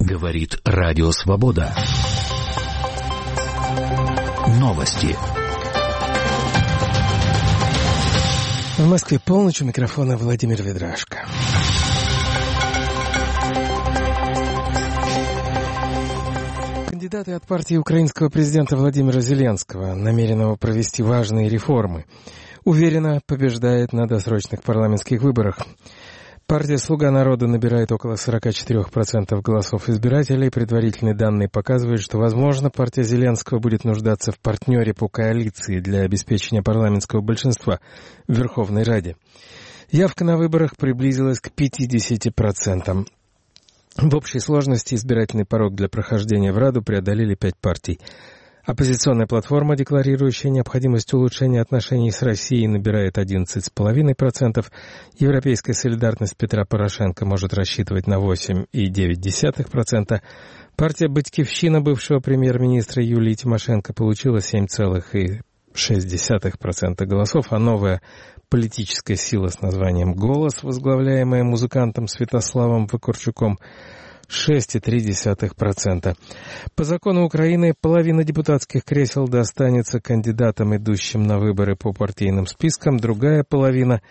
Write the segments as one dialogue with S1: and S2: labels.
S1: Говорит Радио Свобода. Новости.
S2: В Москве полночь, у микрофона Владимир Ведрашко. Кандидаты от партии украинского президента Владимира Зеленского, намеренного провести важные реформы, уверенно побеждает на досрочных парламентских выборах. Партия «Слуга народа» набирает около 44% голосов избирателей. Предварительные данные показывают, что, возможно, партия Зеленского будет нуждаться в партнере по коалиции для обеспечения парламентского большинства в Верховной Раде. Явка на выборах приблизилась к 50%. В общей сложности избирательный порог для прохождения в Раду преодолели 5 партий. Оппозиционная платформа, декларирующая необходимость улучшения отношений с Россией, набирает 11,5%. Европейская солидарность Петра Порошенко может рассчитывать на 8,9%. Партия «Батькивщина» бывшего премьер-министра Юлии Тимошенко получила 7,6% голосов, а новая политическая сила с названием «Голос», возглавляемая музыкантом Святославом Вакарчуком, 6,3%. По закону Украины половина депутатских кресел достанется кандидатам, идущим на выборы по партийным спискам, другая половина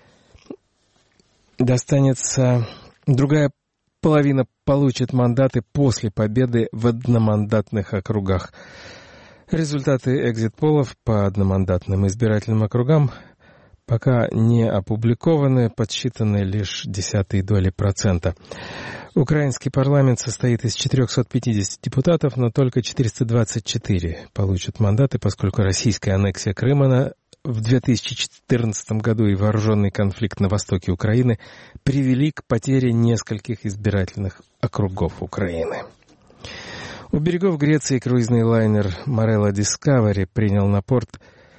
S2: получит мандаты после победы в одномандатных округах. Результаты экзит-полов по одномандатным избирательным округам пока не опубликованы, подсчитаны лишь 0,1%. Украинский парламент состоит из 450 депутатов, но только 424 получат мандаты, поскольку российская аннексия Крыма в 2014 году и вооруженный конфликт на востоке Украины привели к потере нескольких избирательных округов Украины. У берегов Греции круизный лайнер Marella Discovery принял на борт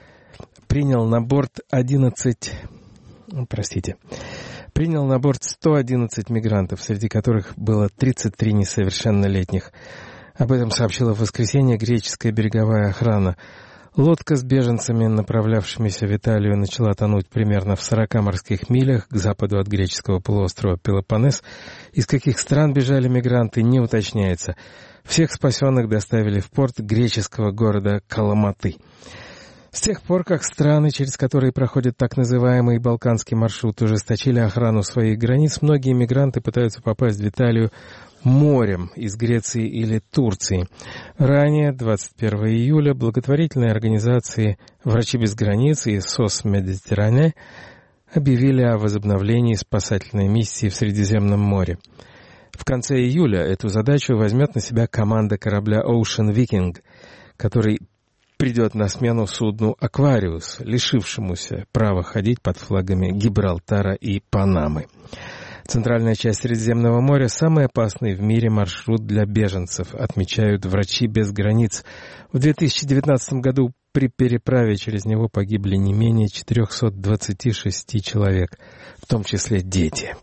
S2: 111 мигрантов, среди которых было 33 несовершеннолетних. Об этом сообщила в воскресенье греческая береговая охрана. Лодка с беженцами, направлявшимися в Италию, начала тонуть примерно в 40 морских милях к западу от греческого полуострова Пелопоннес. Из каких стран бежали мигранты, не уточняется. Всех спасенных доставили в порт греческого города Каламаты. С тех пор, как страны, через которые проходит так называемый Балканский маршрут, ужесточили охрану своих границ, многие мигранты пытаются попасть в Италию морем из Греции или Турции. Ранее, 21 июля, благотворительные организации «Врачи без границ» и «СОС Медитеране» объявили о возобновлении спасательной миссии в Средиземном море. В конце июля эту задачу возьмет на себя команда корабля Ocean Viking, который придет на смену судну «Аквариус», лишившемуся права ходить под флагами Гибралтара и Панамы. Центральная часть Средиземного моря – самый опасный в мире маршрут для беженцев, отмечают «Врачи без границ». В 2019 году при переправе через него погибли не менее 426 человек, в том числе дети.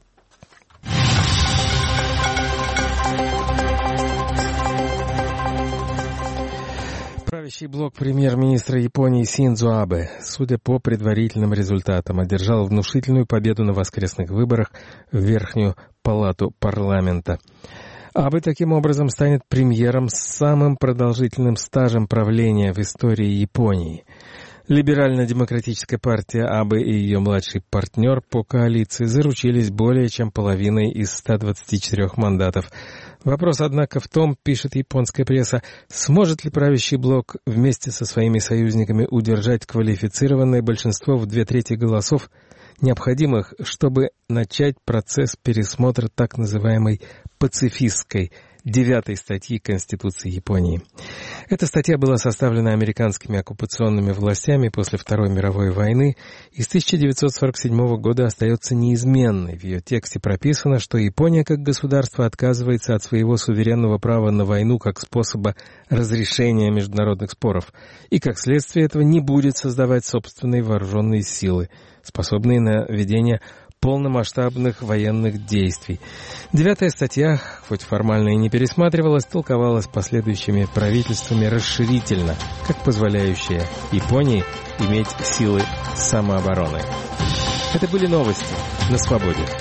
S2: Правящий блок премьер-министра Японии Синдзо Абе, судя по предварительным результатам, одержал внушительную победу на воскресных выборах в Верхнюю палату парламента. Абе таким образом станет премьером с самым продолжительным стажем правления в истории Японии. Либерально-демократическая партия Абе и ее младший партнер по коалиции заручились более чем половиной из 124 мандатов. Вопрос, однако, в том, пишет японская пресса, сможет ли правящий блок вместе со своими союзниками удержать квалифицированное большинство в 2/3 голосов, необходимых, чтобы начать процесс пересмотра так называемой пацифистской 9 статьи Конституции Японии. Эта статья была составлена американскими оккупационными властями после Второй мировой войны и с 1947 года остается неизменной. В ее тексте прописано, что Япония как государство отказывается от своего суверенного права на войну как способа разрешения международных споров и, как следствие этого, не будет создавать собственные вооруженные силы, способные на ведение полномасштабных военных действий. 9 статья, хоть формально и не пересматривалась, толковалась последующими правительствами расширительно, как позволяющая Японии иметь силы самообороны. Это были новости на Свободе.